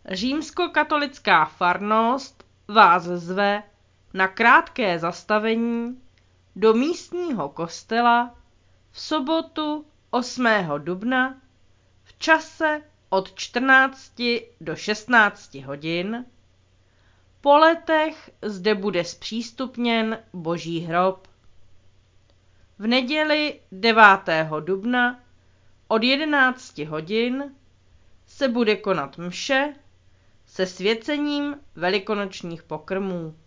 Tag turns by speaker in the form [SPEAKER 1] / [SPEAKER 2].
[SPEAKER 1] Římskokatolická farnost vás zve na krátké zastavení do místního kostela v sobotu 8. dubna v čase od 14 do 16 hodin. Po letech zde bude zpřístupněn Boží hrob. V neděli 9. dubna od 11 hodin se bude konat mše se svěcením velikonočních pokrmů.